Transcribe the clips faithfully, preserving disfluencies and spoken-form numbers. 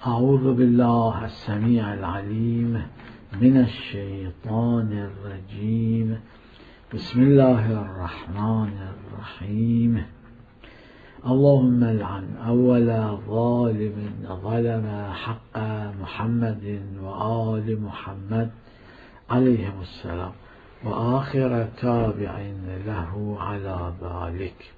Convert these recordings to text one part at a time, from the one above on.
أعوذ بالله السميع العليم من الشيطان الرجيم. بسم الله الرحمن الرحيم. اللهم العن أول ظالم ظلم حق محمد وآل محمد عليهم السلام، وآخر تابع له على ذلك.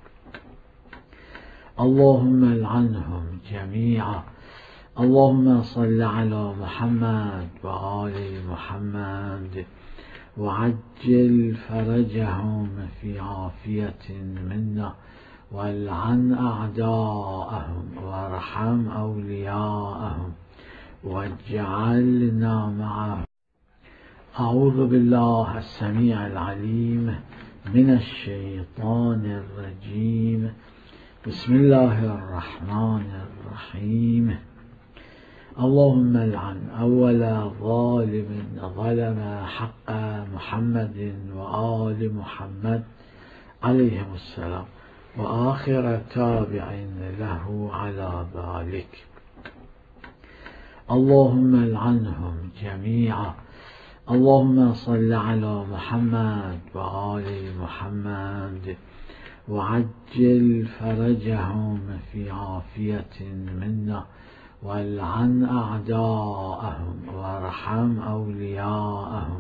اللهم العنهم جميعا. اللهم صل على محمد وآل محمد وعجل فرجهم في عافية منا، والعن أعداءهم وارحم أولياءهم واجعلنا معهم. أعوذ بالله السميع العليم من الشيطان الرجيم. بسم الله الرحمن الرحيم. اللهم العن أول ظالم ظلم حق محمد وآل محمد عليهم السلام، وآخر تابع له على ذلك. اللهم العنهم جميعا. اللهم صل على محمد وآل محمد وعجل فرجهم في عافية منا، والعن أعداءهم وارحم أولياءهم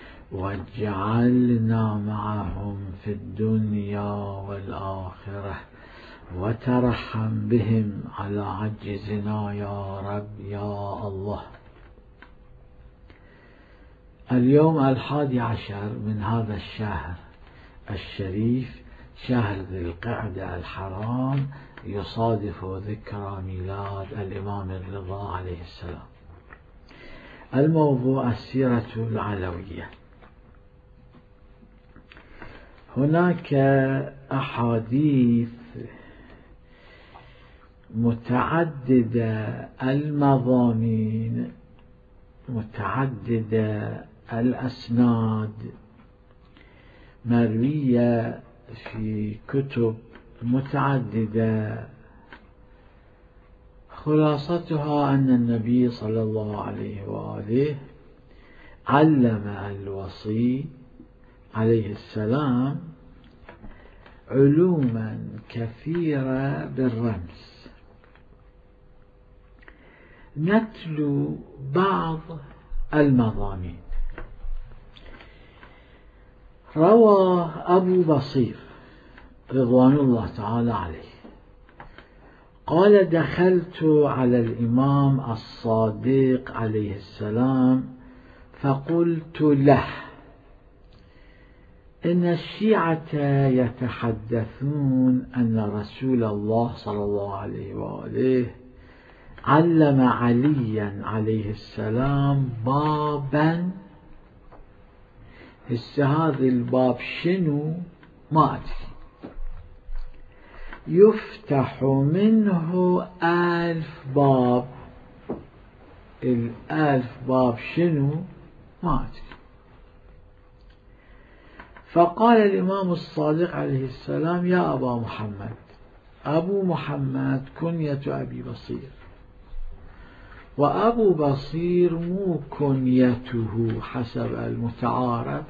واجعلنا معهم في الدنيا والآخرة، وترحم بهم على عجزنا يا رب يا الله. اليوم الحادي عشر من هذا الشهر الشريف، شهر ذي القعدة الحرام، يصادف ذكرى ميلاد الإمام الرضا عليه السلام. الموضوع السيرة العلوية. هناك أحاديث متعددة المضامين، متعددة الأسناد، مروية في كتب متعددة، خلاصتها أن النبي صلى الله عليه وآله علم الوصي عليه السلام علوما كثيرة بالرمز. نتلو بعض المضامين. روى أبو بصير رضوان الله تعالى عليه قال: دخلت على الإمام الصادق عليه السلام فقلت له: إن الشيعة يتحدثون أن رسول الله صلى الله عليه وآله علم عليا عليه السلام بابا. هسه هذا الباب شنو ما أدري، يفتح منه ألف باب. الألف باب شنو ما أدري. فقال الإمام الصادق عليه السلام: يا أبا محمد. أبو محمد كنية أبي بصير، وأبو بصير مو كنيته حسب المتعارف،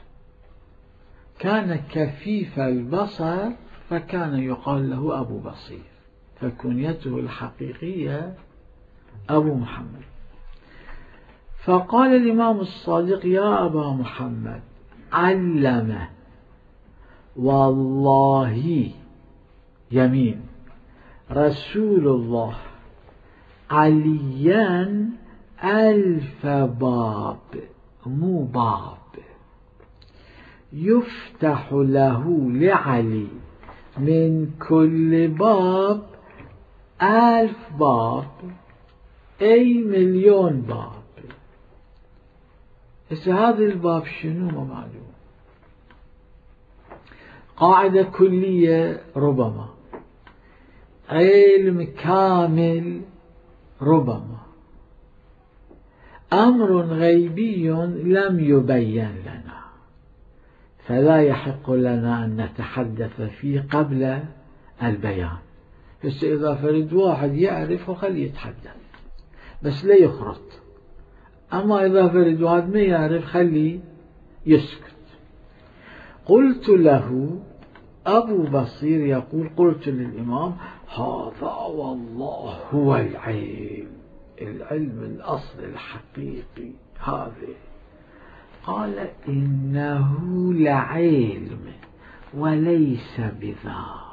كان كفيف البصر فكان يقال له أبو بصير، فكنيته الحقيقية أبو محمد. فقال الإمام الصادق: يا أبا محمد، علم والله يمين رسول الله عليا ألف باب، مو باب، يفتح له لعلي من كل باب ألف باب، أي مليون باب. بس هذا الباب شنو ما معلوم. قاعدة كلية ربما، علم كامل ربما، أمر غيبي لم يبين لنا، فلا يحق لنا أن نتحدث فيه قبل البيان. بس إذا فرد واحد يعرف خليه يتحدث. بس لا يخرط. أما إذا فرد واحد ما يعرف خليه يسكت. قلت له أبو بصير يقول قلت للإمام هذا والله هو العلم، العلم الأصل الحقيقي هذا. قال إنه لعلم وليس بذاك،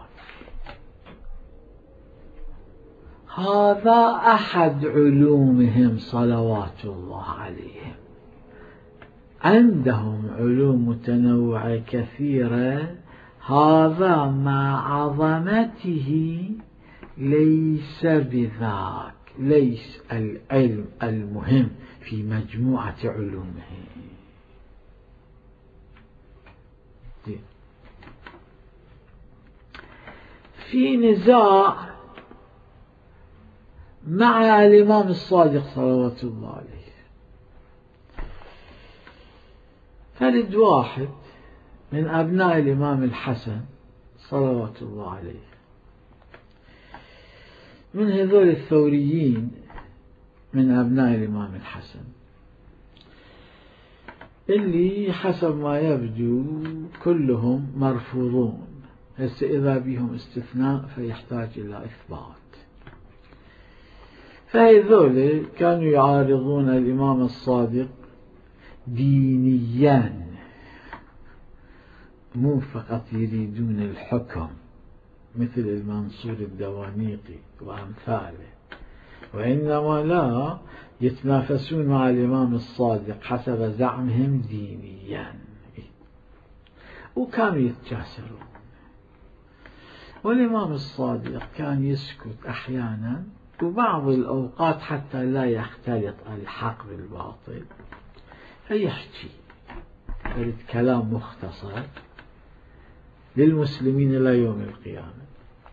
هذا أحد علومهم صلوات الله عليهم. عندهم علوم متنوعة كثيرة، هذا مع عظمته ليس بذاك، ليس العلم المهم في مجموعة علومه. في نزاع مع الإمام الصادق صلوات الله عليه، فرد واحد من أبناء الإمام الحسن صلوات الله عليه، من هذول الثوريين من أبناء الإمام الحسن، اللي حسب ما يبدو كلهم مرفوضون، هسه إذا بهم استثناء فيحتاج إلى إثبات. فهذول كانوا يعارضون الإمام الصادق دينيا، مو فقط يريدون الحكم مثل المنصور الدوانيقي وأمثاله، وإنما لا يتنافسون مع الإمام الصادق حسب زعمهم دينيا، وكانوا يتجاسرون. والإمام الصادق كان يسكت أحيانا، وبعض الأوقات حتى لا يختلط الحق بالباطل فيحكي فرد كلام مختصر للمسلمين إلى يوم القيامة.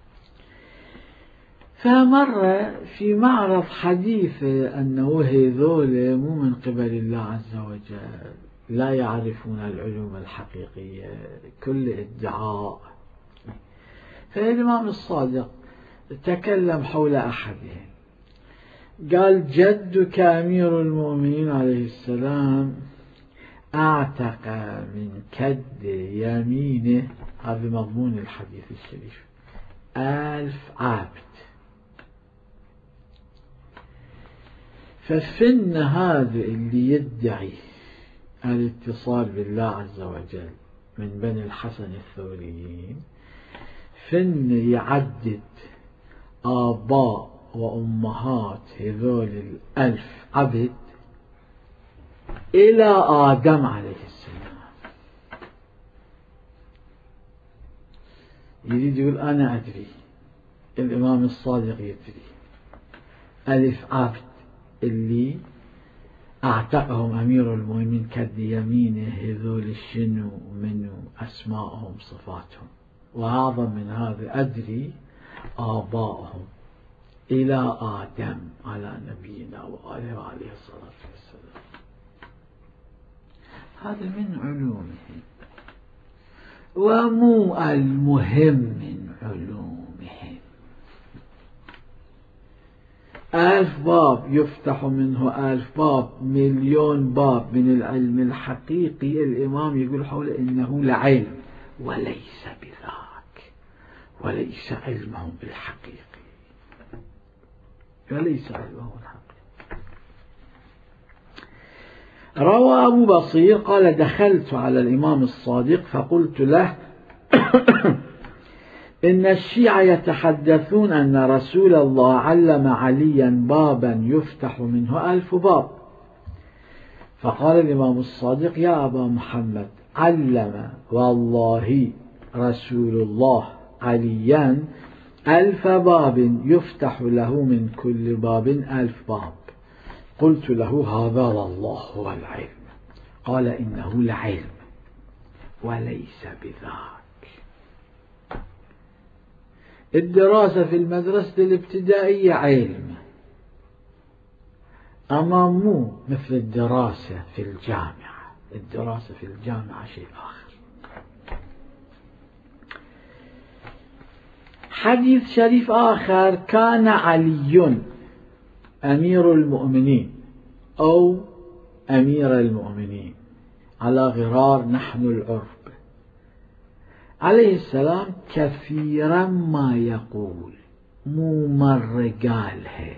فمر في معرض حديث أنه هذول مو من قبل الله عز وجل، لا يعرفون العلوم الحقيقية، كل ادعاء. فالإمام الصادق تكلم حول أحدهم، قال جدك أمير المؤمنين عليه السلام أعتق من كد يمينه، هذا مضمون الحديث الشريف، ألف عبد. ففن هذا اللي يدعي الاتصال بالله عز وجل من بني الحسن الثوريين، فن يعدد آباء وأمهات هذول الألف عبد إلى آدم عليه السلام. يريد يقول أنا أدري، الإمام الصادق يدري، ألف عبد اللي أعتقهم أمير المؤمنين كد يمينه هذول الشنو منو أسماءهم صفاتهم، وأعظم من هذا أدري آبائهم إلى آدم على نبينا وآله عليه الصلاة والسلام. هذا من علومهم، ومو المهم من علومهم. ألف باب يفتح منه ألف باب، مليون باب من العلم الحقيقي، الإمام يقول حول إنه لعلم وليس بذاك، وليس علمهم بالحقيقي، وليس علمهم الحقيقي. روى أبو بصير قال دخلت على الإمام الصادق فقلت له إن الشيعة يتحدثون أن رسول الله علم عليا بابا يفتح منه ألف باب. فقال الإمام الصادق يا أبا محمد علم والله رسول الله عليا ألف باب يفتح له من كل باب ألف باب. قلت له هذا والله هو العلم. قال إنه لعلم وليس بذاك. الدراسة في المدرسة الابتدائية علم، أما مو مثل الدراسة في الجامعة. الدراسة في الجامعة شيء آخر. حديث شريف آخر كان علي أمير المؤمنين أو أمير المؤمنين على غرار نحن العرب عليه السلام كثيرا ما يقول، مو مرة قالها،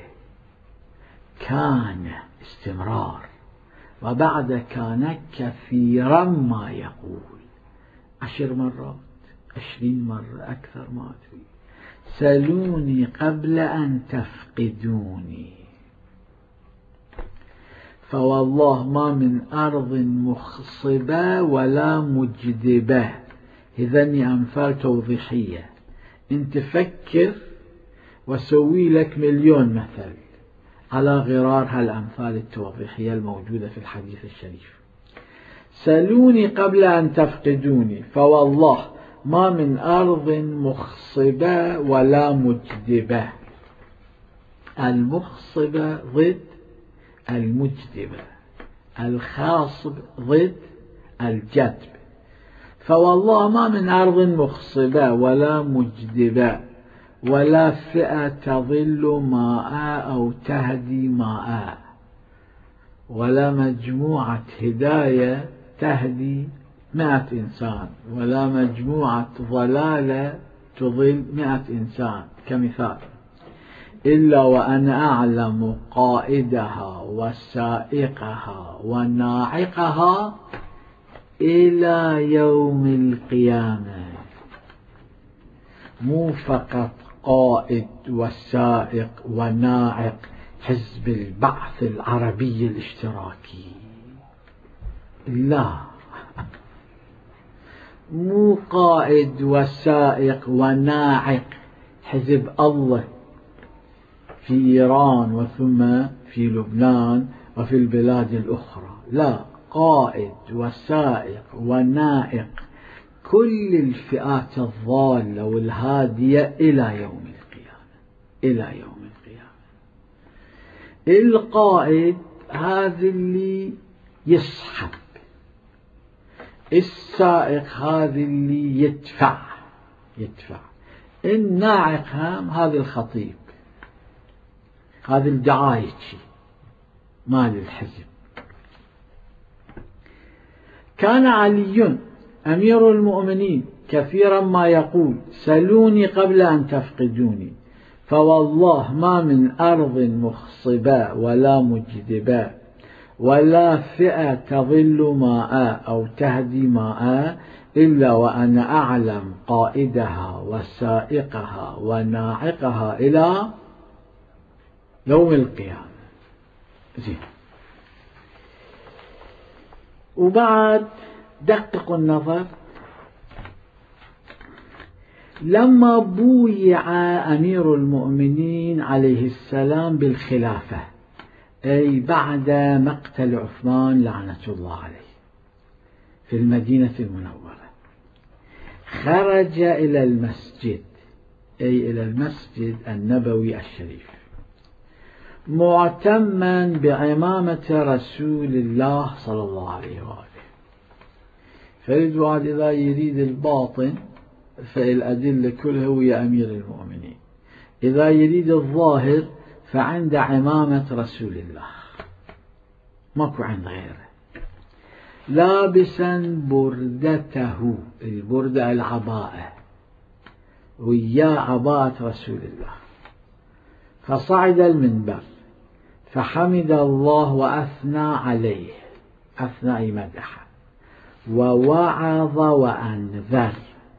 كان استمرار، وبعد كان كثيرا ما يقول، عشر مرات، عشرين مرة، أكثر ما أدري، سلوني قبل أن تفقدوني، فوالله ما من أرض مخصبة ولا مجدبة. هذني أمثال توضيحية، انت فكر وسوي لك مليون مثل على غرار هالأمثال التوضيحية الموجودة في الحديث الشريف. سلوني قبل أن تفقدوني، فوالله ما من أرض مخصبة ولا مجدبة. المخصبة ضد المجدبة، الخاصب ضد الجدب. فوالله ما من أرض مخصبة ولا مجدبة ولا فئة تظل ماء أو تهدي ماء، ولا مجموعة هداية تهدي مئة إنسان، ولا مجموعة ضلالة تضل مئة إنسان كمثال، إلا وأنا أعلم قائدها وسائقها وناعقها إلى يوم القيامة. مو فقط قائد وسائق وناعق حزب البعث العربي الاشتراكي، لا، مو قائد وسائق وناعق حزب الله في إيران وثم في لبنان وفي البلاد الأخرى، لا، قائد وسائق ونائق كل الفئات الضالة والهادية إلى يوم القيامة، إلى يوم القيامة. القائد هذا اللي يسحب، السائق هذا اللي يدفع يدفع الناعق هم هذا الخطيب، هذا الدعايتي مال الحزب. كان علي أمير المؤمنين كثيرا ما يقول سلوني قبل أن تفقدوني، فوالله ما من أرض مخصبة ولا مجدبة ولا فئة تظل ماء أو تهدي ماء إلا وأنا أعلم قائدها وسائقها وناعقها إلى يوم القيامة. زين. وبعد دققوا النظر، لما بويع أمير المؤمنين عليه السلام بالخلافة، أي بعد مقتل عثمان لعنة الله عليه في المدينة المنورة، خرج إلى المسجد، أي إلى المسجد النبوي الشريف، معتما بعمامة رسول الله صلى الله عليه وآله. فرد واحد إذا يريد الباطن فالأدلة كلها ويا أمير المؤمنين، إذا يريد الظاهر فعند عمامة رسول الله، ماكو عند غيره، لابسا بردته، البردة العباءة، ويا عباءة رسول الله، فصعد المنبر فحمد الله وأثنى عليه، أثنى أي مدح، ووعظ وأنذر،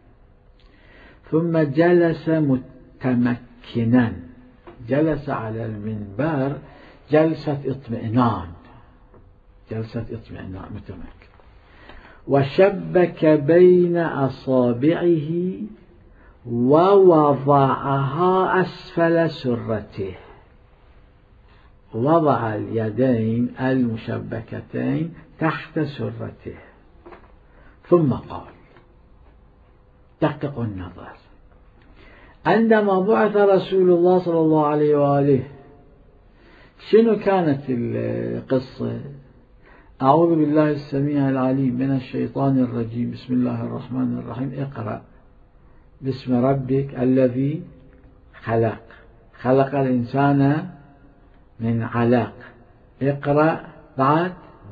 ثم جلس متمكنا، جلس على المنبر جلسة اطمئنان، جلسة اطمئنان متمكن، وشبك بين أصابعه ووضعها أسفل سرته، وضع اليدين المشبكتين تحت سرته، ثم قال، دققوا النظر، عندما بعث رسول الله صلى الله عليه وآله شنو كانت القصة؟ أعوذ بالله السميع العليم من الشيطان الرجيم، بسم الله الرحمن الرحيم، اقرأ باسم ربك الذي خلق، خلق الإنسان من علق. اقرأ بعد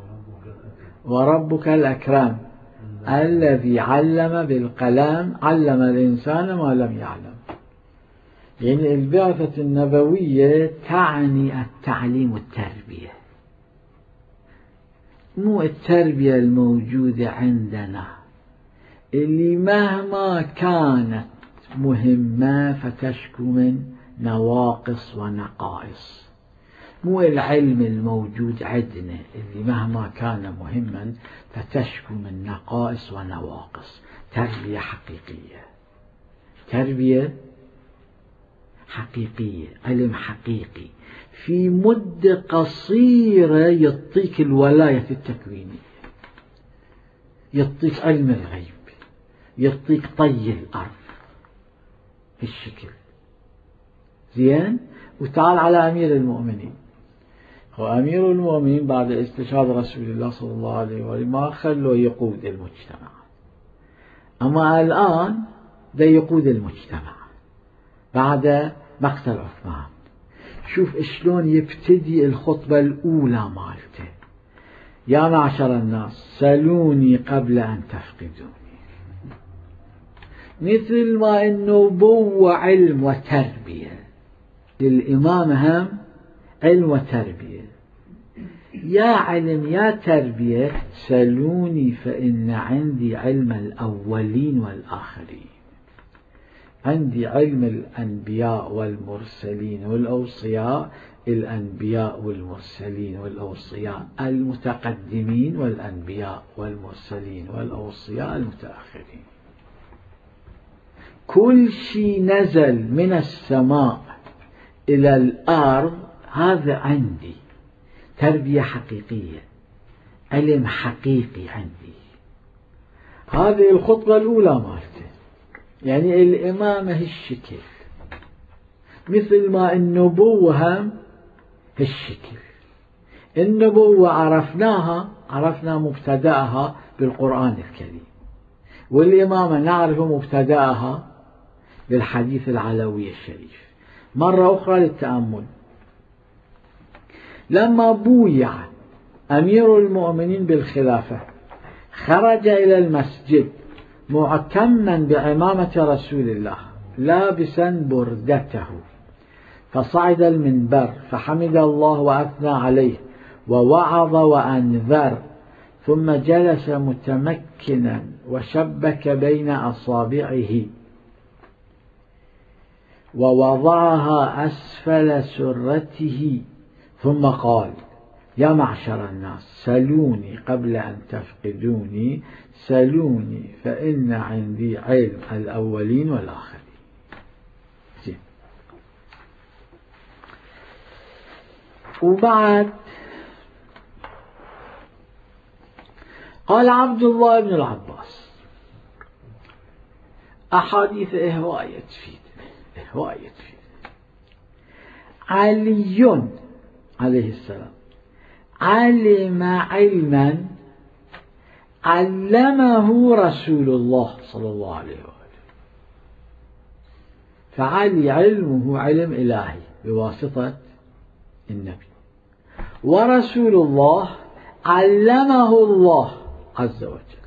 وربك الأكرم الذي علم بالقلم علم الإنسان ما لم يعلم. يعني البعثة النبوية تعني التعليم والتربية، مو التربية الموجودة عندنا اللي مهما كانت مهمة فتشكو من نواقص ونقائص، مو العلم الموجود عندنا اللي مهما كان مهما فتشكو من نقائص ونواقص. تربية حقيقية، تربية حقيقية، علم حقيقي في مدة قصيرة يعطيك الولاية التكوينية، يعطيك علم الغيب، يعطيك طي الأرض بالشكل زين. وتعال على أمير المؤمنين. وأمير المؤمنين بعد استشهاد رسول الله صلى الله عليه وسلم ما خلوا يقود المجتمع، أما الآن ده يقود المجتمع بعد مقتل عثمان. شوف شلون يبتدي الخطبة الأولى مالته: يا معشر الناس سلوني قبل أن تفقدوني. مثل ما النبوة علم وتربية، للإمام هم علم وتربية، يا علم يا تربية سلوني فإن عندي علم الأولين والآخرين، عندي علم الأنبياء والمرسلين والأوصياء، الأنبياء والمرسلين والأوصياء المتقدمين والأنبياء والمرسلين والأوصياء المتأخرين. كل شيء نزل من السماء إلى الأرض هذا عندي، تربية حقيقية، علم حقيقي عندي. هذه الخطبة الأولى مالته، يعني الإمامة هالشكل، مثل ما النبوة هم هالشكل. النبوة عرفناها، عرفنا مبتدأها بالقرآن الكريم، والإمامة نعرف مبتدأها بالحديث العلوي الشريف. مرة أخرى للتأمل: لما بويع أمير المؤمنين بالخلافة خرج إلى المسجد معتما بعمامة رسول الله لابسا بردته، فصعد المنبر فحمد الله وأثنى عليه ووعظ وأنذر، ثم جلس متمكنا وشبك بين أصابعه ووضعها أسفل سرته، ثم قال: يا معشر الناس سلوني قبل أن تفقدوني، سلوني فإن عندي علم الأولين والآخرين. وبعد قال عبد الله بن العباس: أحاديث هواية تفيد هواية تفيد. علي عليه السلام علم علما علمه رسول الله صلى الله عليه وآله، فعلي علمه علم إلهي بواسطة النبي، ورسول الله علمه الله عز وجل،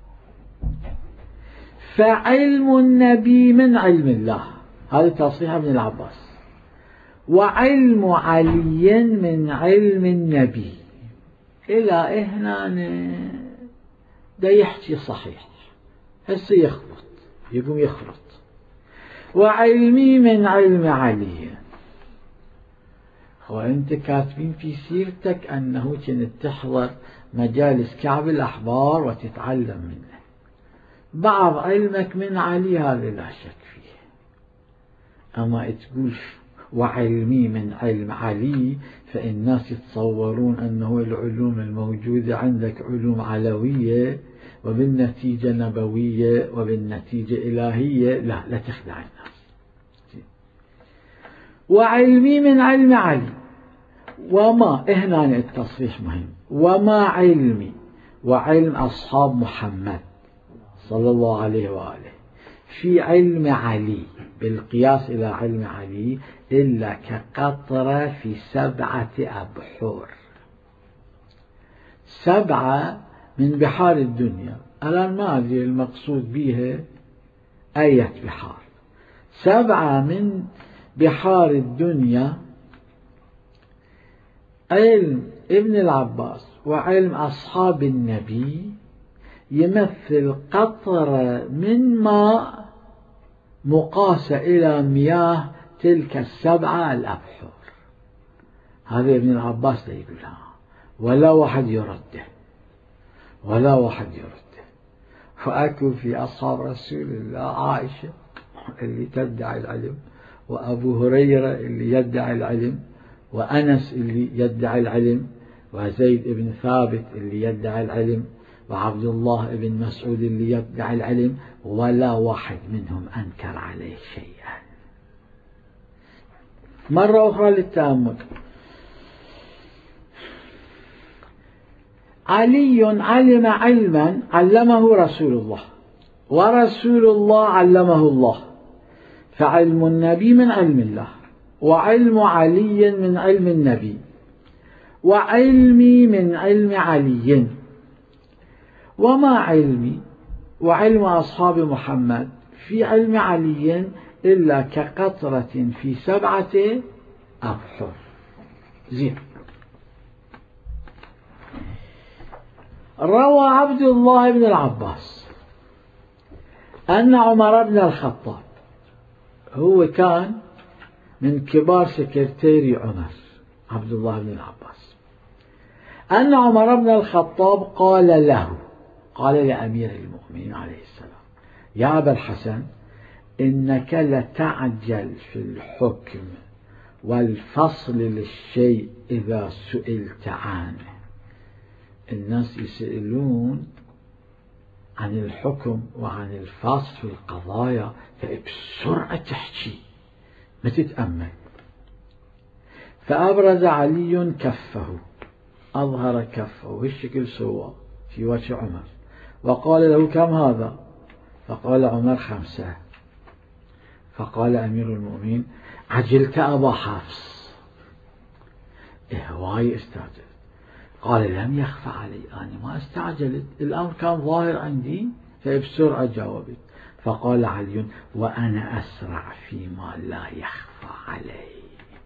فعلم النبي من علم الله. هذا تصريح ابن العباس. وعلم علي من علم النبي. إلى هنا دا يحكي صحيح، هسه يخبط يقوم يخرط. وعلمي من علم علي. وأنت كاتبين في سيرتك أنه كنت تحضر مجالس كعب الأحبار وتتعلم منه، بعض علمك من علي هذا لا شك فيه. أما تقول وعلمي من علم علي، فالناس يتصورون أنه العلوم الموجودة عندك علوم علوية وبالنتيجة نبوية وبالنتيجة إلهية. لا لا تخدع الناس. وعلمي من علم علي، وما هنا التصريح مهم، وما علمي وعلم أصحاب محمد صلى الله عليه وآله في علم علي بالقياس إلى علم علي إلا كقطرة في سبعة أبحر. سبعة من بحار الدنيا، الآن ما أدري المقصود بها أية بحار. سبعة من بحار الدنيا، علم ابن العباس وعلم أصحاب النبي يمثل قطرة من ماء مقاسة إلى مياه تلك السبعة الأبحر. هذا ابن العباس لا يقولها، ولا واحد يرده، ولا واحد يرده. فأكو في أصحاب رسول الله عائشة اللي تدعي العلم، وأبو هريرة اللي يدعي العلم، وأنس اللي يدعي العلم، وزيد بن ثابت اللي يدعي العلم، وعبد الله بن مسعود اللي يدعي العلم، ولا واحد منهم أنكر عليه شيئا. مرة أخرى للتأمل. علي علم علما علمه رسول الله، ورسول الله علمه الله، فعلم النبي من علم الله، وعلم علي من علم النبي، وعلمي من علم علي، وما علمي وعلم أصحاب محمد في علم علي إلا كقطرة في سبعة أبحر. زين. روى عبد الله بن العباس أن عمر بن الخطاب، هو كان من كبار سكرتيري عمر، عبد الله بن العباس، أن عمر بن الخطاب قال له، قال لأمير المؤمنين عليه السلام: يا أبا الحسن، إنك لتعجل في الحكم والفصل للشيء إذا سئلت عنه. الناس يسألون عن الحكم وعن الفصل في القضايا فبسرعة تحكي ما تتأمل. فأبرز علي كفه، أظهر كفه والشكل سوى في وجه عمر، وقال له: كم هذا؟ فقال عمر: خمسة. فقال أمير المؤمنين: عجلت أبا حفص. إهواي استعجل. قال: لم يخفى علي، أنا ما استعجلت، الأمر كان ظاهر عندي فبسرعة جاوبت. فقال علي: وأنا أسرع فيما لا يخفى علي،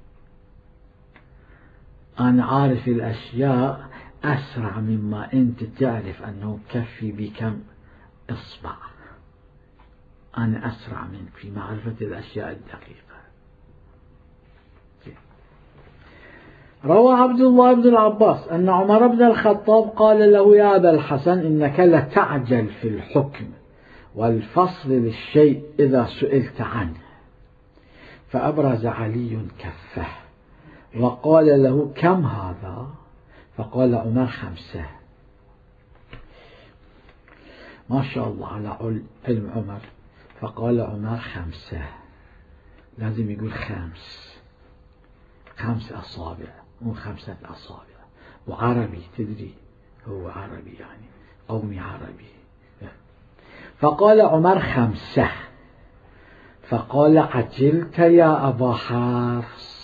أنا عارف الأشياء أسرع مما أنت تعرف أنه كفي بكم إصبع، أنا أسرع منك في معرفة الأشياء الدقيقة. روى عبد الله بن العباس أن عمر بن الخطاب قال له: يا أبا الحسن، إنك لتعجل في الحكم والفصل للشيء إذا سئلت عنه. فأبرز علي كفه وقال له: كم هذا؟ فقال عمر: خمسة. ما شاء الله على علم عمر. فقال عمر: خمسة، لازم يقول خمس، خمس أصابع مو خمسة أصابع. وعربي، تدري هو عربي يعني قومي عربي. فقال عمر: خمسة. فقال: عجلت يا أبا حفص.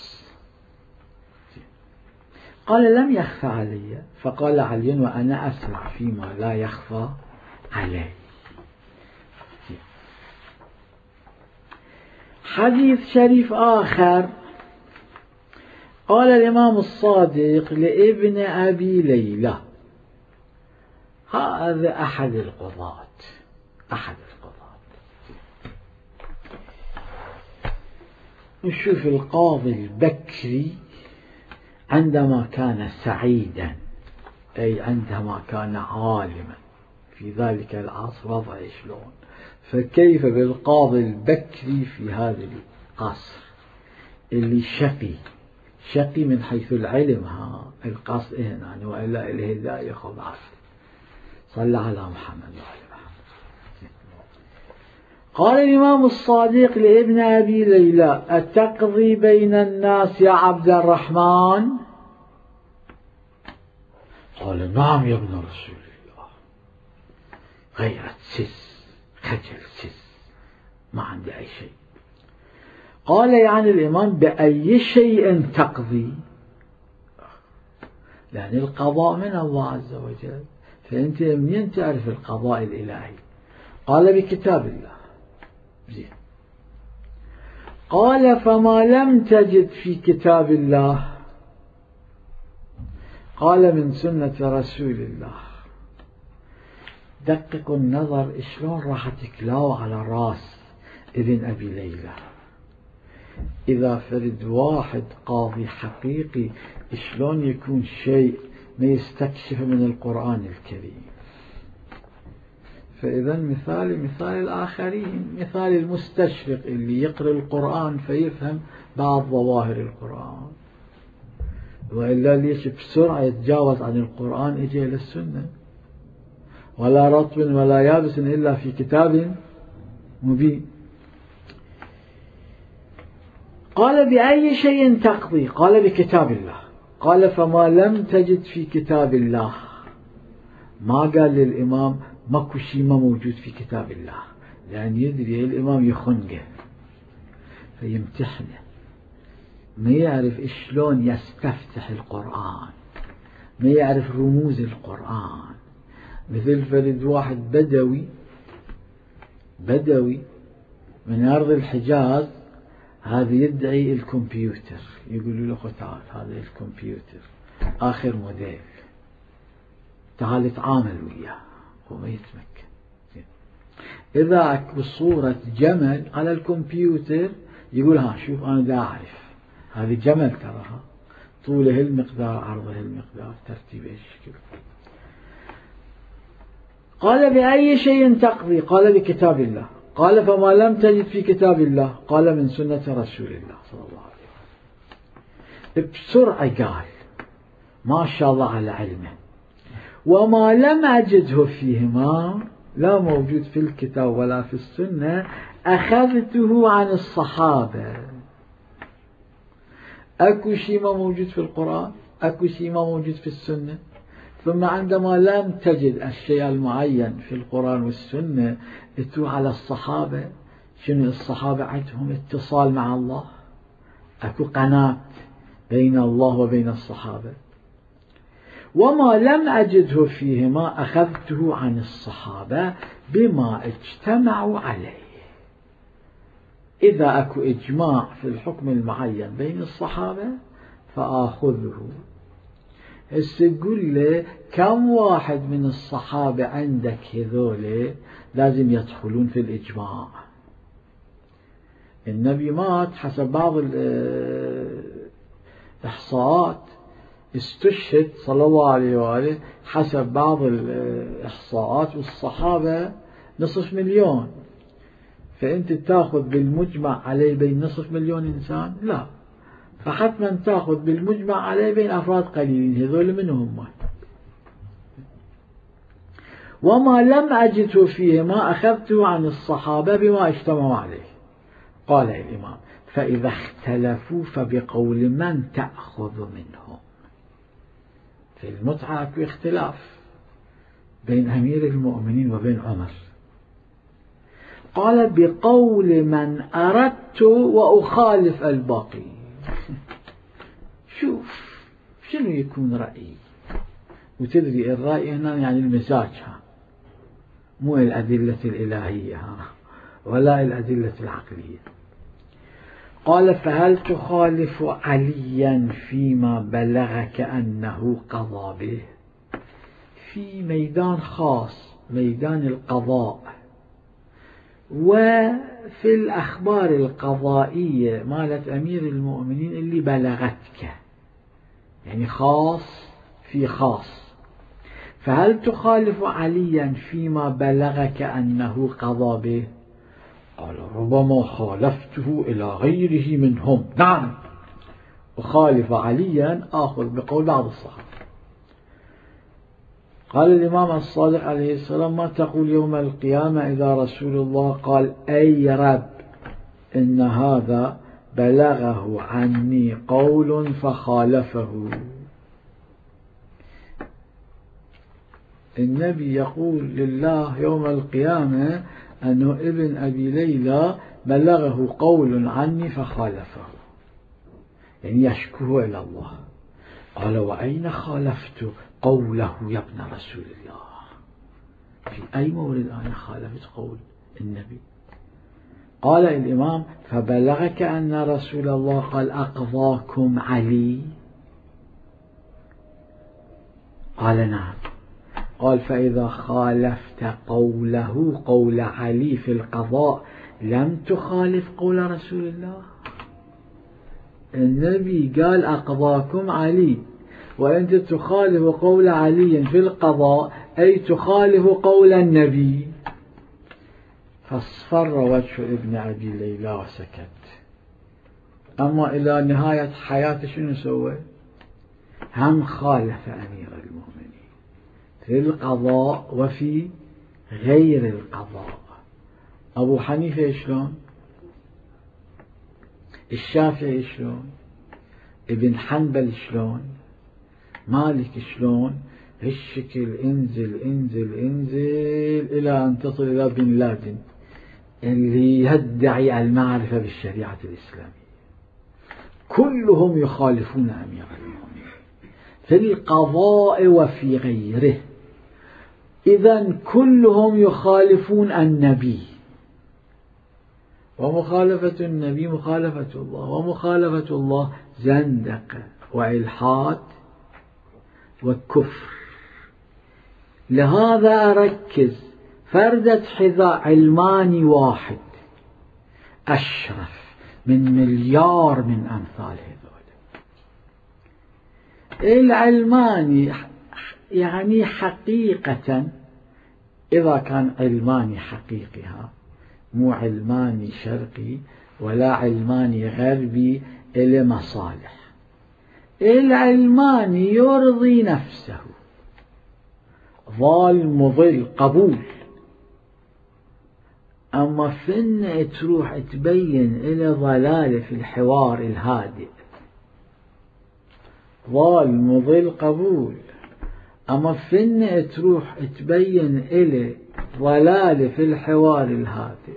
قال: لم يخفى علي. فقال علي: وأنا أسرع فيما لا يخفى علي. حديث شريف آخر، قال الإمام الصادق لابن أبي ليلى، هذا أحد القضاة، أحد القضاة. نشوف القاضي البكري عندما كان سعيدا، أي عندما كان عالما في ذلك العصر وضع شلون، فكيف بالقاضي البكري في هذا القصر اللي شقي، شقي من حيث العلم، ها القصد هنا يعني، وإلا إليه لا يأخذ عصر. صلى على محمد وعلى محمد. قال الإمام الصادق لابن أبي ليلى: أتقضي بين الناس يا عبد الرحمن؟ قال: نعم يا ابن رسول الله. غيرت سس، خجل سس، ما عندي أي شيء. قال يعني الإمام بأي شيء تقضي؟ يعني القضاء من الله عز وجل، فأنت منين تعرف القضاء الإلهي؟ قال بكتاب الله. زين. قال فما لم تجد في كتاب الله؟ قال من سنة رسول الله. دققوا النظر شلون راح تكلاو على راس ابن أبي ليلى. إذا فرد واحد قاضي حقيقي شلون يكون شيء ما يستكشف من القرآن الكريم. فإذا مثال مثال الآخرين، مثال المستشرق اللي يقرأ القرآن فيفهم بعض ظواهر القرآن، وإلا ليش بسرعة يتجاوز عن القرآن إجي إلى السنة. ولا رطب ولا يابس إلا في كتاب مبين. قال بأي شيء تقضي؟ قال بكتاب الله. قال فما لم تجد في كتاب الله. ما قال للإمام ماكو شيء ما موجود في كتاب الله، لأن يدري الإمام يخنقه فيمتحنه، ما يعرف شلون يستفتح القرآن، ما يعرف رموز القرآن. مثل فرد واحد بدوي بدوي من أرض الحجاز، هذا يدعي الكمبيوتر، يقولوا له تعال هذا الكمبيوتر آخر موديل، تعال تعامل وياه، وما يتمكن. إذا أكو صورة جمل على الكمبيوتر يقول ها شوف أنا دا أعرف هذه جمل تراها، طوله المقدار عرضه المقدار ترتيب الشكل. قال بأي شيء تقضي؟ قال بكتاب الله. قال فما لم تجد في كتاب الله؟ قال من سنة رسول الله صلى الله عليه وسلم. بسرعة قال ما شاء الله على علمه. وما لم أجده فيهما، لا موجود في الكتاب ولا في السنة، أخذته عن الصحابة. أكو شيء ما موجود في القرآن، أكو شيء ما موجود في السنة. ثم عندما لم تجد الشيء المعين في القرآن والسنة اتوا على الصحابة. شنو الصحابة عندهم اتصال مع الله، أكو قناة بين الله وبين الصحابة. وما لم أجده فيهما أخذته عن الصحابة بما اجتمعوا عليه. إذا أكو إجماع في الحكم المعين بين الصحابة فآخذه. هسه تقول لي كم واحد من الصحابة عندك هذول لازم يدخلون في الإجماع؟ النبي مات حسب بعض الإحصاءات، استشهد صلى الله عليه وآله حسب بعض الإحصاءات، والصحابة نصف مليون. فأنت تأخذ بالمجمع عليه بين نصف مليون إنسان؟ لا، فحتما تأخذ بالمجمع عليه بين أفراد قليلين. هذول من هم؟ وما لم أجده فيهما أخذته عن الصحابة بما اجتمعوا عليه. قال الإمام فإذا اختلفوا فبقول من تأخذ منهم؟ في المتعة أكو اختلاف بين أمير المؤمنين وبين عمر. قال بقول من أردت وأخالف الباقي. شوف شنو يكون رأيي، وتدري الرأي هنا يعني المزاج، ها مو الأدلة الإلهية ها ولا الأدلة العقلية. قال فهل تخالف عليا فيما بلغك أنه قضى به؟ في ميدان خاص، ميدان القضاء، وفي الأخبار القضائية مالت أمير المؤمنين اللي بلغتك، يعني خاص في خاص. فهل تخالف عليا فيما بلغك أنه قضى به؟ قال ربما خالفته إلى غيره منهم. نعم، وخالف عليا آخذ بقول بعض الصحابة. قال الإمام الصادق عليه السلام ما تقول يوم القيامة إذا رسول الله قال أي رب إن هذا بلغه عني قول فخالفه؟ النبي يقول لله يوم القيامة أنه ابن أبي ليلى بلغه قول عني فخالفه، يعني يشكوه إلى الله. قال وأين خالفت قوله يا ابن رسول الله؟ في أي مورد أنا خالفت قول النبي؟ قال الإمام فبلغك أن رسول الله قال أقضاكم علي؟ قال نعم. قال فإذا خالفت قوله قول علي في القضاء لم تخالف قول رسول الله. النبي قال أقضاكم علي، وأنت تخالف قول علي في القضاء أي تخالف قول النبي. فاصفر وجه ابن أبي ليلى وسكت. أما إلى نهاية حياته شنو سوى؟ هم خالف أمير المؤمنين في القضاء وفي غير القضاء. أبو حنيفة شلون؟ الشافعي شلون؟ ابن حنبل شلون؟ مالك شلون؟ هالشكل انزل انزل انزل إلى أن تصل إلى بن لادن اللي يدعي المعرفة بالشريعة الإسلامية. كلهم يخالفون أمير المؤمنين في القضاء وفي غيره. إذن كلهم يخالفون النبي، ومخالفة النبي مخالفة الله، ومخالفة الله زندقة وإلحاد وكفر. لهذا أركز فردة حذاء علماني واحد أشرف من مليار من أمثال هذول. العلماني يعني حقيقة إذا كان علماني حقيقها، مو علماني شرقي ولا علماني غربي إلى مصالح. العلماني يرضي نفسه، ظال مضل قبول. أما فن تروح تبين إلى ضلالة في الحوار الهادئ، ظال مضل قبول. أما فن تروح تبين إلى ضلالة في الحوار الهادئ،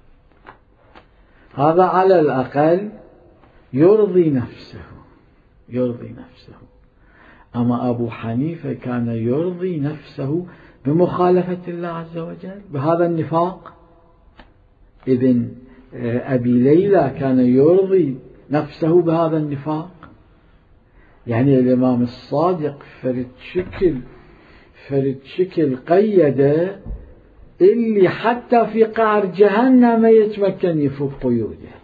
هذا على الأقل يرضي نفسه يرضي نفسه. أما أبو حنيفة كان يرضي نفسه بمخالفة الله عز وجل بهذا النفاق. ابن أبي ليلى كان يرضي نفسه بهذا النفاق. يعني الإمام الصادق فرد شكل فرد شكل قيده اللي حتى في قعر جهنم ما يتمكن يفوق قيوده،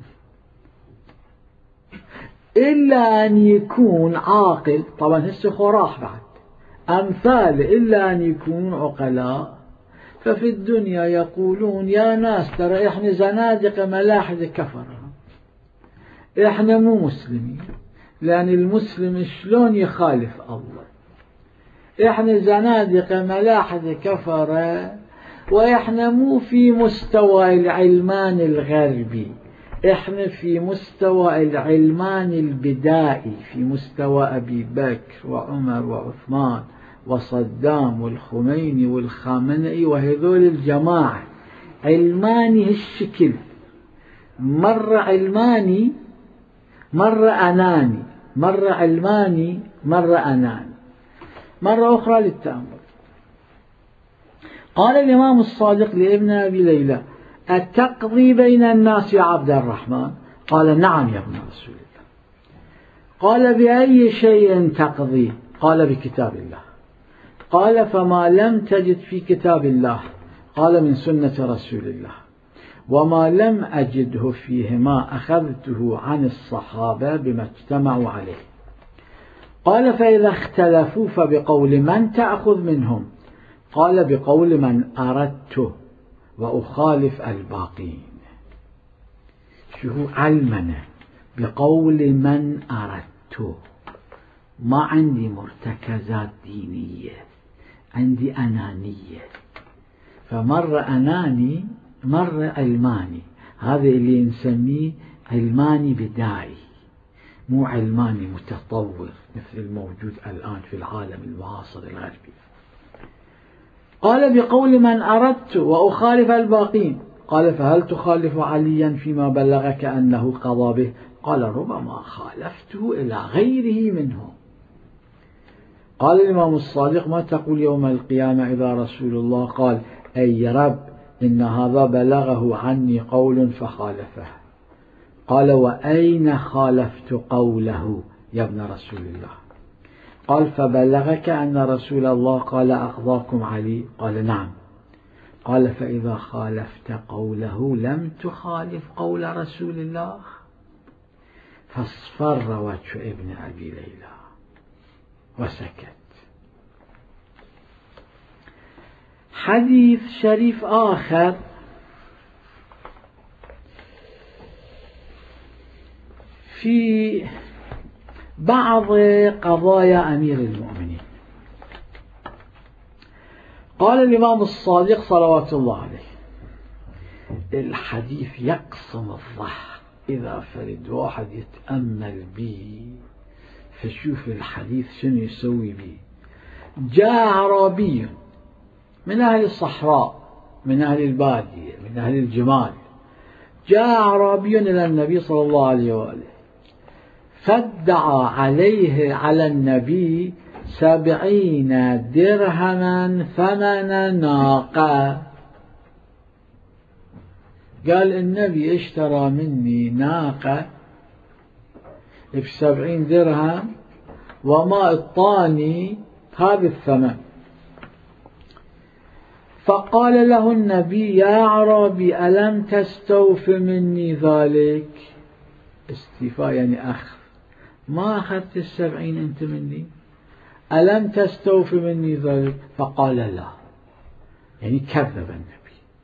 إلا أن يكون عاقل. طبعا هسه خراح بعد أمثال، إلا أن يكون عقلاء. ففي الدنيا يقولون يا ناس ترى إحنا زنادقة ملاحدة كفرة، إحنا مو مسلمين، لأن المسلم شلون يخالف الله. إحنا زنادقة ملاحدة كفرة، وإحنا مو في مستوى العلمان الغربي، إحنا في مستوى العلمان البدائي، في مستوى أبي بكر وعمر وعثمان وصدام والخميني والخامنئي وهذول الجماعة. علماني هالشكل، مرة علماني مرة أناني، مرة علماني مرة أناني. مرة أخرى للتأمل. قال الإمام الصادق لابن أبي ليلى أتقضي بين الناس يا عبد الرحمن؟ قال نعم يا ابن رسول الله. قال بأي شيء تقضي؟ قال بكتاب الله. قال فما لم تجد في كتاب الله؟ قال من سنة رسول الله. وما لم أجده فيهما أخذته عن الصحابة بما اجتمعوا عليه. قال فإذا اختلفوا فبقول من تأخذ منهم؟ قال بقول من أردته وأخالف الباقين. شو علمنا؟ بقول من أردته. ما عندي مرتكزات دينية، عندي أنانية. فمرة أناني مرة علماني، هذا اللي نسميه علماني بدائي، مو علماني متطور مثل الموجود الآن في العالم المعاصر الغربي. قال بقول من أردت وأخالف الباقين. قال فهل تخالف عليا فيما بلغك أنه قضى به؟ قال ربما خالفته إلى غيره منه. قال الإمام الصادق ما تقول يوم القيامة إذا رسول الله قال أي رب إن هذا بلغه عني قول فخالفه؟ قال وأين خالفت قوله يا ابن رسول الله؟ قال فبلغك أن رسول الله قال أقضاكم علي؟ قال نعم. قال فإذا خالفت قوله لم تخالف قول رسول الله. فاصفر وجه ابن أبي ليلى وسكت. حديث شريف آخر في بعض قضايا أمير المؤمنين. قال الإمام الصادق صلوات الله عليه الحديث يقسم الضحك إذا فرد واحد يتأمل به فشوف الحديث شنو يسوي به. جاء أعرابي من أهل الصحراء من أهل البادية من أهل الجمال، جاء أعرابي إلى النبي صلى الله عليه وآله فادعى عليه على النبي سبعين درهما ثمن ناقة. قال النبي اشترى مني ناقة بسبعين درهم وما اعطاني هذا الثمن. فقال له النبي يا أعرابي ألم تستوف مني ذلك؟ استيفاء يعني أخذ، ما أخذت السبعين أنت مني؟ ألم تستوف مني ذلك؟ فقال لا، يعني كذب النبي.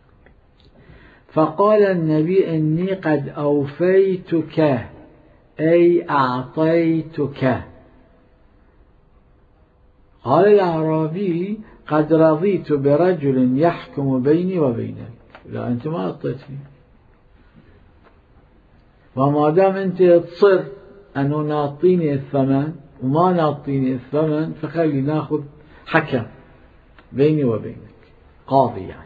فقال النبي إني قد أوفيتك أي أعطيتك. قال الأعرابي قد رضيت برجل يحكم بيني وبينك. لا أنت ما أعطيتني، وما دام أنت تصر أنه ناطيني الثمن وما ناطيني الثمن فخلي ناخذ حكم بيني وبينك، قاضي يعني.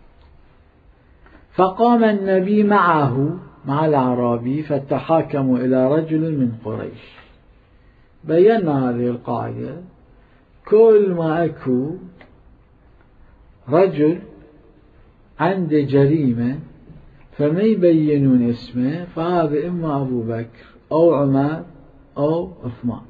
فقام النبي معه مع الأعرابي فتحاكموا إلى رجل من قريش. بينا هذه القاعدة، كل ما أكو رجل عنده جريمة فما يبينون اسمه فهذا إما أبو بكر أو عمر أو عثمان.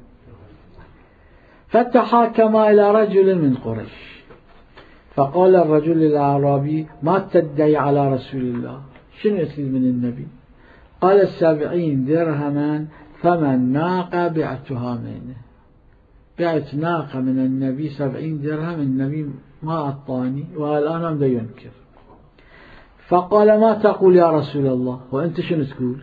فتحاكما إلى رجل من قريش فقال الرجل للأعرابي ما تدعي على رسول الله؟ شنو يريد من النبي؟ قال السبعين درهما ثمن ناقة بعتها منه. بعت ناقة من النبي سبعين درهم، النبي ما أعطاني والآن بده ينكر. فقال ما تقول يا رسول الله؟ وأنت شنو تقول؟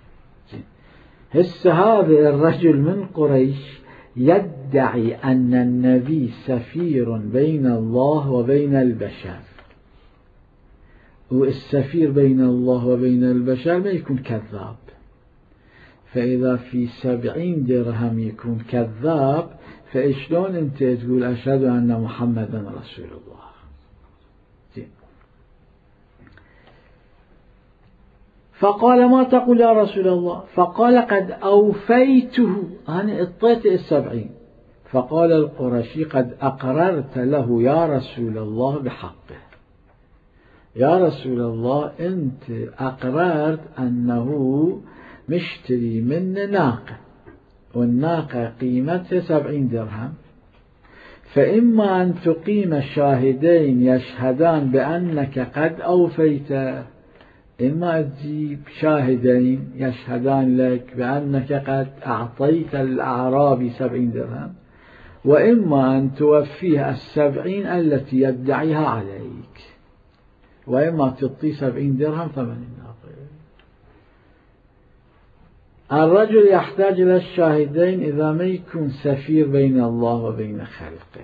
هسه هذا الرجل من قريش يدعي أن النبي سفير بين الله وبين البشر، والسفير بين الله وبين البشر ما يكون كذاب. فإذا في سبعين درهم يكون كذاب فإشلون أنت تقول أشهد أن محمدا رسول الله؟ فقال ما تقول يا رسول الله؟ فقال قد أوفيته، أنا اطيت السبعين. فقال القرشي قد أقررت له يا رسول الله بحقه. يا رسول الله أنت أقررت أنه مشتري من ناقة والناقة قيمتها سبعين درهم، فإما أن تقيم شاهدين يشهدان بأنك قد أوفيت، إما تجيب شاهدين يشهدان لك بأنك قد أعطيت الأعرابي سبعين درهم، وإما أن توفيه السبعين التي يدعيها عليك، وإما تعطي سبعين درهم ثمن الناقة. الرجل يحتاج إلى الشاهدين إذا ما يكون سفير بين الله وبين خلقه.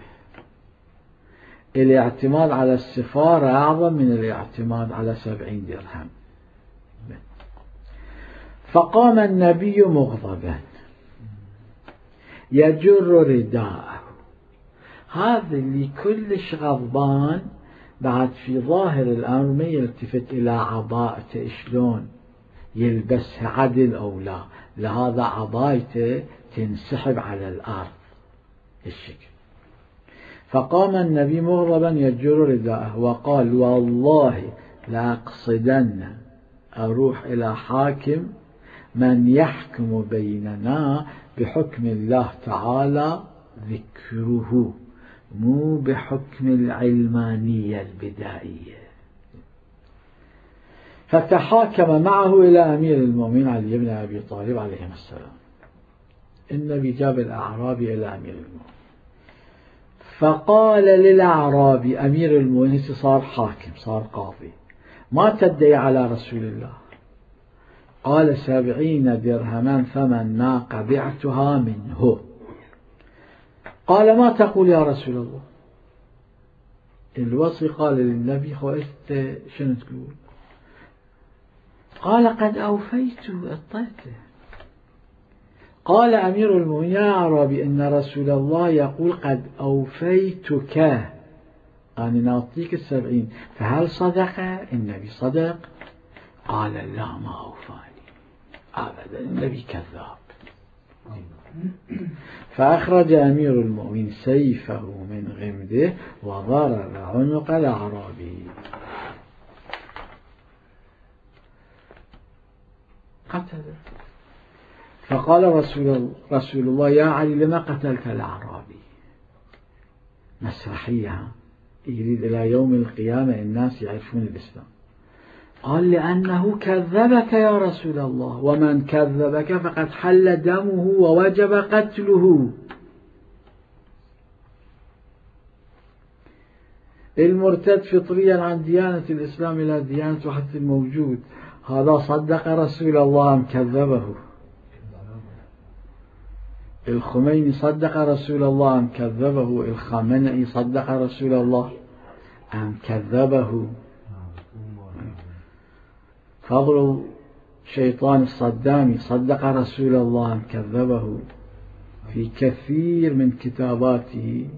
الاعتماد على السفارة أعظم من الاعتماد على سبعين درهم. فقام النبي مغضبا يجر رداءه. هذا اللي كلش غضبان بعد في ظاهر الأمر ما يلتفت إلى عباءته شلون يلبسها عدل أو لا، لهذا عبايته تنسحب على الأرض الشكل. فقام النبي مغضبا يجر رداءه وقال والله لأقصدن أروح إلى حاكم من يحكم بيننا بحكم الله تعالى ذكره، مو بحكم العلمانية البدائية. فتحاكم معه إلى أمير المؤمنين علي بن أبي طالب عليه السلام. النبي جاب الأعرابي إلى أمير المؤمنين، فقال للأعرابي أمير المؤمنين صار حاكم صار قاضي، ما تدعي على رسول الله؟ قال سبعين درهما ثمن ناقة بعتها منه. قال ما تقول يا رسول الله؟ الوصي قال للنبي خو أنت شنو تقول؟ قال قد أوفيت أعطيته. قال أمير المؤمنين يا أعرابي إن رسول الله يقول قد أوفيتك، أنا نعطيك السبعين، فهل صدق؟ النبي صدق؟ قال لا ما أوفاني أبدا، النبي كذاب. فأخرج أمير المؤمنين سيفه من غمده وضرب عنق الأعرابي قتله. فقال رسول, رسول الله يا علي لما قتلت الأعرابي؟ مسرحية يريد إلى يوم القيامة الناس يعرفون الإسلام. قال لأنه كذبك يا رسول الله، ومن كذبك فقد حل دمه ووجب قتله. المرتد فطريا عن ديانة الإسلام إلى ديانة وحدة الموجود، هذا صدق رسول الله أم كذبه؟ الخميني صدق رسول الله أم كذبه؟ الخامنئي صدق رسول الله أم كذبه؟ فضل شيطان الصدامي صدق رسول الله أم كذبه؟ في كثير من كتاباته.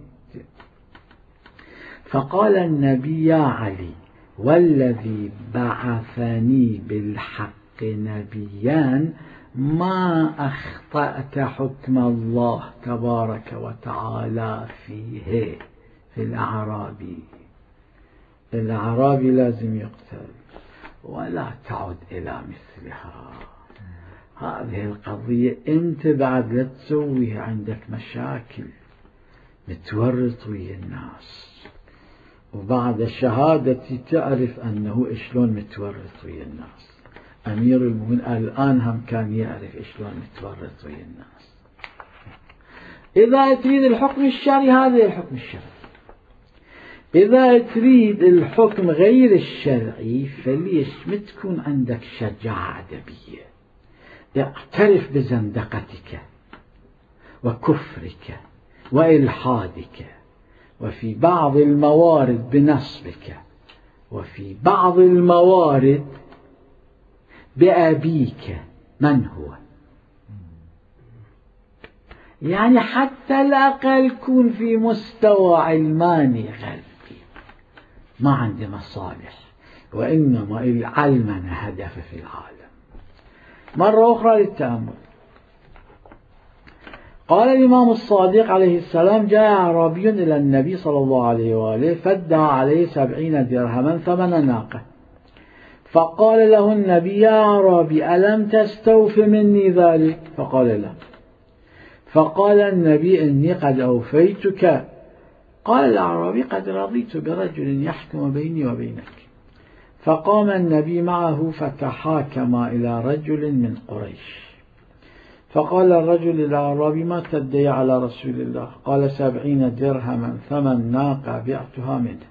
فقال النبي يا علي والذي بعثني بالحق نبيا ما أخطأت حكم الله تبارك وتعالى فيه. في الأعرابي، الأعرابي لازم يقتل ولا تعد إلى مثلها. هذه القضية أنت بعد لا تسويها، عندك مشاكل، متورط ويا الناس، وبعد شهادتي تعرف أنه شلون متورط ويا الناس. أمير المؤمنين الآن هم كان يعرف شلون متورط ويا الناس. إذا تريد الحكم الشرعي هذا الحكم الشرعي، إذا تريد الحكم غير الشرعي فليش ما تكون عندك شجاعة أدبية، اعترف بزندقتك وكفرك وإلحادك، وفي بعض الموارد بنصبك، وفي بعض الموارد بأبيك من هو، يعني حتى الأقل كون في مستوى علماني غربي، ما عندي مصالح، وإنما العلمنة هدف في العالم. مرة أخرى للتأمل. قال الإمام الصادق عليه السلام جاء أعرابي إلى النبي صلى الله عليه وآله فادعى عليه سبعين درهما ثمن ناقة، فقال له النبي يا أعرابي ألم تستوف مني ذلك؟ فقال لا. فقال النبي إني قد أوفيتك. قال الأعرابي قد رضيت برجل يحكم بيني وبينك. فقام النبي معه فتحاكم إلى رجل من قريش. فقال الرجل الأعرابي ما تدعي على رسول الله؟ قال سبعين درهما ثمن ناقة بعتها منه.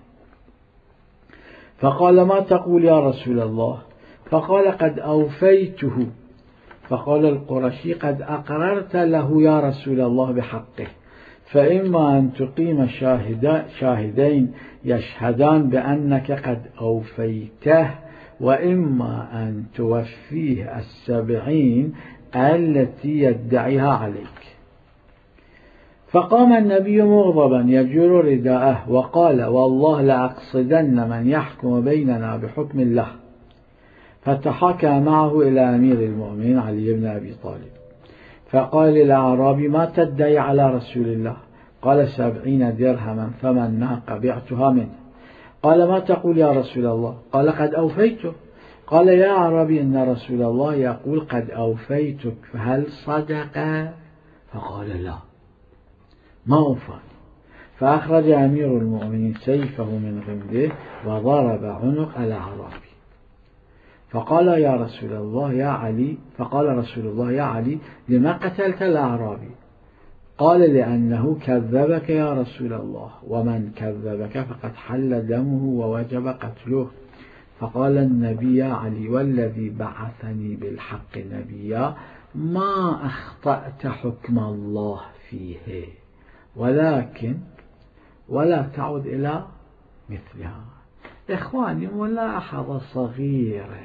فقال ما تقول يا رسول الله؟ فقال قد أوفيته. فقال القرشي قد أقررت له يا رسول الله بحقه، فإما أن تقيم شاهدين يشهدان بأنك قد أوفيته، وإما أن توفيه السبعين التي يدعيها عليك. فقام النبي مغضبا يجر رداءه وقال: والله لأقصدن من يحكم بيننا بحكم الله. فتحاكم معه إلى أمير المؤمنين علي بن أبي طالب، فقال للأعرابي: ما تدعي على رسول الله؟ قال: سبعين درهما ثمن ناقة بعتها منه. قال: ما تقول يا رسول الله؟ قال: قد أوفيته. قال: يا أعرابي، إن رسول الله يقول قد أوفيتك، فهل صدق؟ فقال: لا، ما أوفى. فأخرج أمير المؤمنين سيفه من غمده وضرب عنق الأعرابي، فقال: يا رسول الله يا علي فقال رسول الله: يا علي، لما قتلت الأعرابي؟ قال: لأنه كذبك يا رسول الله، ومن كذبك فقد حل دمه ووجب قتله. فقال النبي: يا علي، والذي بعثني بالحق نبيا، ما أخطأت حكم الله فيه، ولكن ولا تعود إلى مثلها. إخواني، ملاحظة صغيرة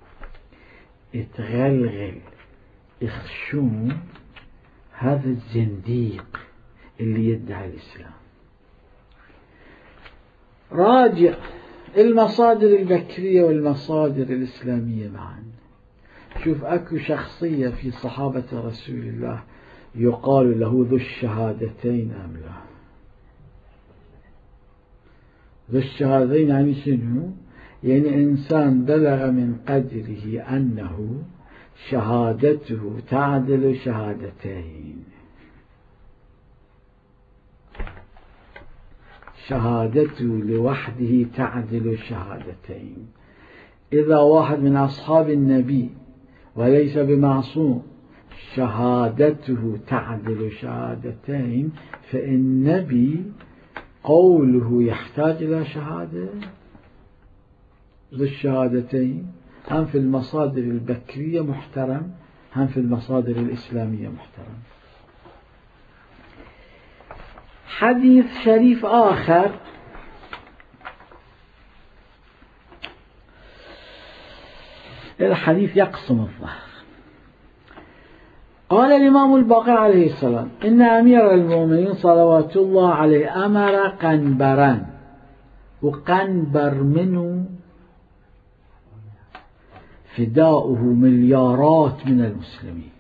اتغلغل يخشون هذا الزنديق اللي يدعي الإسلام. راجع المصادر البكرية والمصادر الإسلامية معا. شوف، أكو شخصية في صحابة رسول الله يقال له ذو الشهادتين أم لا؟ ذو الشهادتين يعني شنو؟ يعني إنسان بلغ من قدره أنه شهادته تعدل شهادتين، شهادته لوحده تعدل شهادتين. إذا واحد من أصحاب النبي وليس بمعصوم شهادته تعدل شهادتين، فالنبي قوله يحتاج إلى شهادة ذو الشهادتين، هم في المصادر البكرية محترم، هم في المصادر الإسلامية محترم. حديث شريف آخر الحديث يقسم الظهر. قال الإمام الباقر عليه السلام: إن أمير المؤمنين صلوات الله عليه أمر قنبرا، وقنبر منه فداؤه مليارات من المسلمين.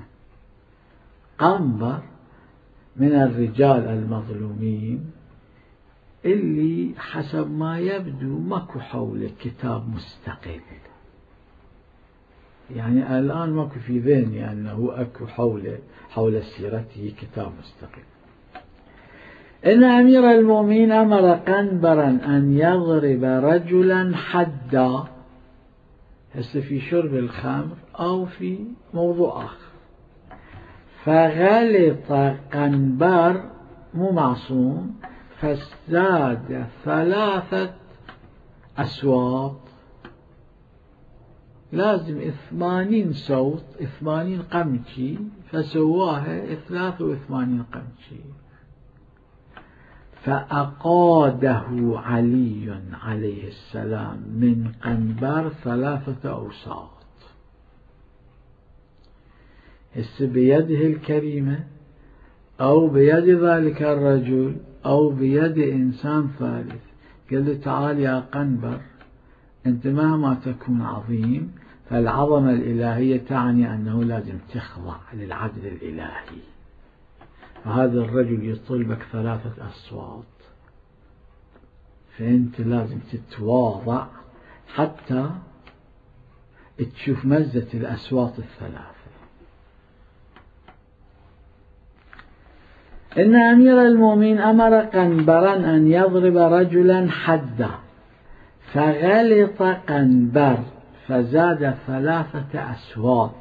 قنبر من الرجال المظلومين اللي حسب ما يبدو ماكو حوله كتاب مستقل، يعني الآن ماكو في ذهني أنه أكو حول حول سيرته كتاب مستقل. إن أمير المؤمنين أمر قنبرا أن يضرب رجلا حدا، هسه في شرب الخمر أو في موضوع آخر، فغلط قنبر مو معصوم فازداد ثلاثة أصوات، لازم ثمانين صوت، ثمانين قمشي، فسواها ثلاثة وثمانين قمشي. فأقاده علي عليه السلام من قنبر ثلاثة أوساط. هسه بيده الكريمة أو بيد ذلك الرجل أو بيد إنسان ثالث، قال له: تعال يا قنبر، أنت مهما تكون عظيم، فالعظمة الإلهية تعني أنه لازم تخضع للعدل الإلهي، فهذا الرجل يطلبك ثلاثة أصوات، فأنت لازم تتواضع حتى تشوف مزة الأصوات الثلاثة. إن أمير المؤمنين أمر قنبرا أن يضرب رجلا حدا، فغلط قنبر فزاد ثلاثة أصوات،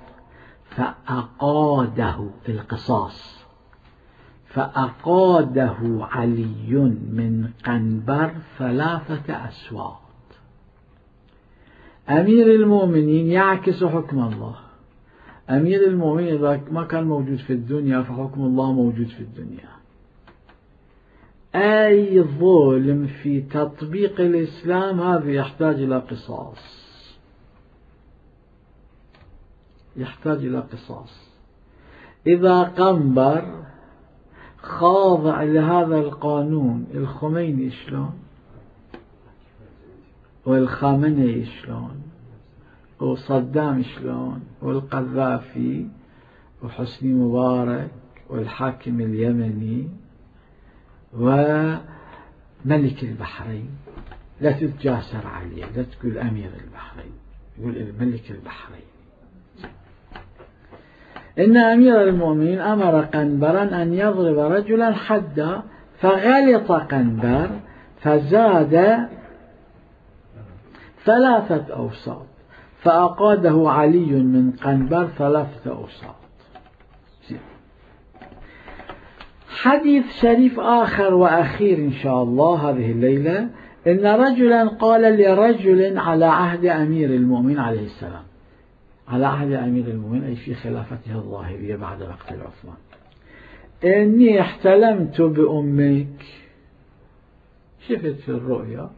فأقاده القصاص، فأقاده علي من قنبر ثلاثة أصوات. أمير المؤمنين يعكس حكم الله. أمير المؤمنين إذا ما كان موجود في الدنيا فحكم الله موجود في الدنيا. أي ظلم في تطبيق الإسلام هذا يحتاج إلى قصاص، يحتاج إلى قصاص. إذا قنبر خاضع لهذا القانون. الخميني شلون، والخامنئي شلون، وصدام شلون، والقذافي، وحسني مبارك، والحاكم اليمني، وملك البحرين. لا تتجاسر عليه، لا تقول أمير البحرين، يقول الملك البحرين. إن أمير المؤمنين أمر قنبرا أن يضرب رجلا حدا، فغلط قنبر فزاد ثلاثة أوساط، فأقاده علي من قنبر ثلاثة أوساط. حديث شريف آخر وأخير إن شاء الله هذه الليلة. إن رجلا قال لرجل على عهد أمير المؤمنين عليه السلام، على عهد أمير المؤمنين أي في خلافته الظاهرية بعد مقتل عثمان، إني احتلمت بأمك. شفت في الرؤيا،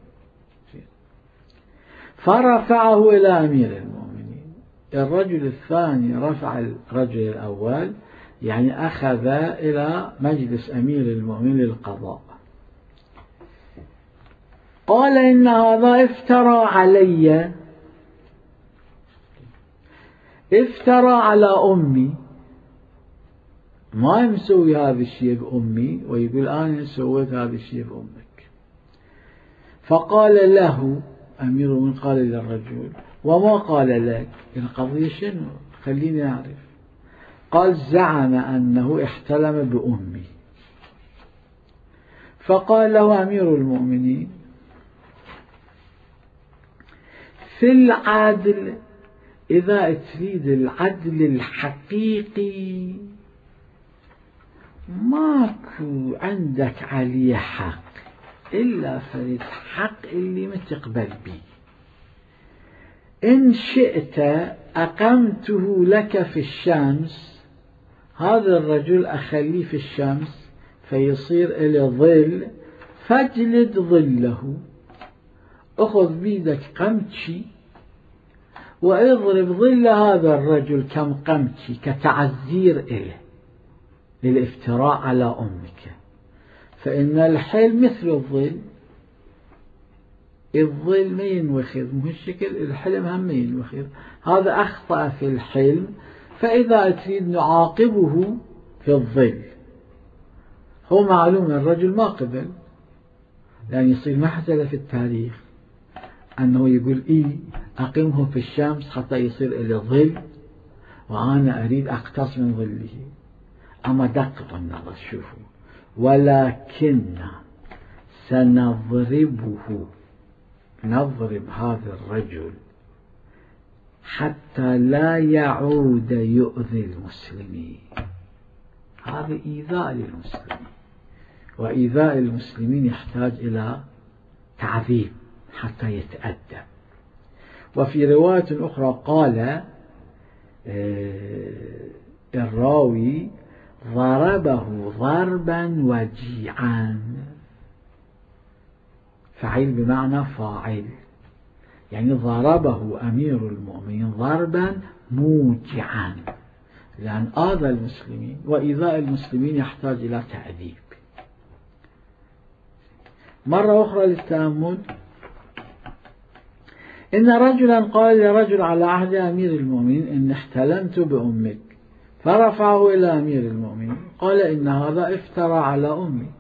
فرفعه إلى أمير المؤمنين. الرجل الثاني رفع الرجل الأول، يعني أخذ إلى مجلس أمير المؤمنين للقضاء. قال إن هذا افترى علي، افترى على أمي، ما مسوي هذا الشيء بأمي ويقول أنا سويت هذا الشيء بأمك. فقال له أمير المؤمنين، قال للرجل وما قال لك؟ القضية شنو؟ خليني أعرف. قال زعم أنه احتلم بأمي. فقال له أمير المؤمنين في العدل، إذا تريد العدل الحقيقي ماكو عندك عليه حق إلا فريد حق اللي ما تقبل به. إن شئت أقمته لك في الشمس، هذا الرجل أخليه في الشمس فيصير إلى ظل، فاجلد ظله، أخذ بيدك قمتشي واضرب ظل هذا الرجل كم قمتشي كتعزير إله للافتراء على أمك. فإن الحلم مثل الظل، الظل ما ينوخذ، مو الشكل الحلم هم ما ينوخذ. هذا أخطأ في الحلم، فإذا تريد نعاقبه في الظل. هو معلوم الرجل ما قبل، لأن يصير محزلة في التاريخ أنه يقول إيه أقيمه في الشمس حتى يصير إلى ظل وأنا أريد أقتص من ظله. أما دقق النظر، شوفوا، ولكن سنضربه، نضرب هذا الرجل حتى لا يعود يؤذي المسلمين. هذا إيذاء للمسلمين، وإيذاء المسلمين يحتاج إلى تعذيب حتى يتأدب. وفي رواية أخرى قال الراوي ضربه ضربا وجيعا، فعيل بمعنى فاعل، يعني ضربه أمير المؤمنين ضربا موجعا، لأن آذى المسلمين، وإيذاء المسلمين يحتاج إلى تأديب. مرة أخرى للتأمل. إن رجلا قال لرجل على عهد أمير المؤمنين إن احتلمت بأمك، فرفعه إلى أمير المؤمنين، قال إن هذا افترى على أمي.